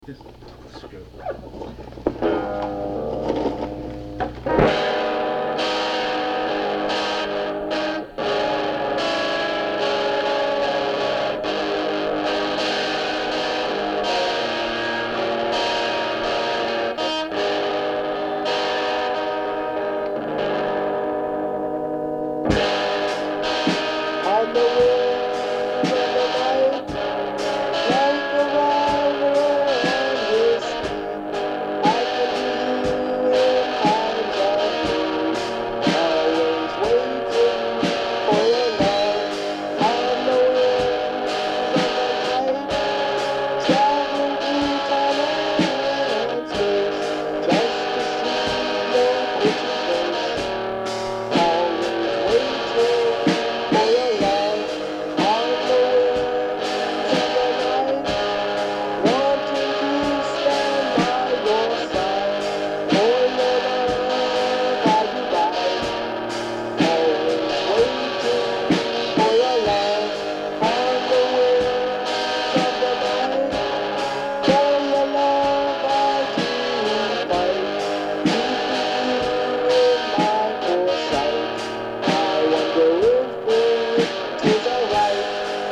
Just screw. On the wind of the night, like a river on his feet, I can hear him times of need, always waiting for your love. On the wings of the night, traveling through time and space, just to see your pretty face. Always waiting for your love on the wings of the night, wanting to stand by your side. For your love I do ride. Always waiting for your love on the wings of the night. For your love I do fight. Keeping you in my foresight. I wonder if it is alright.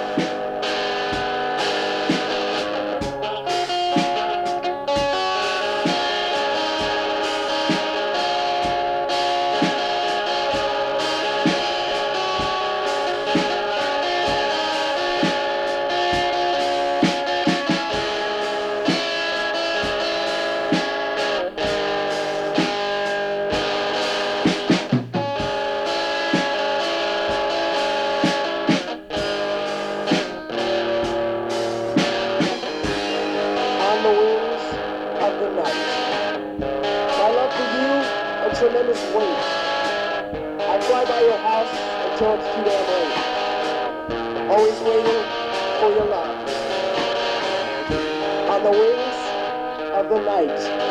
On the wings of the night. My love for you, a tremendous weight. I fly by your house until it's too damn late. Always waiting for your love. On the wings of the night.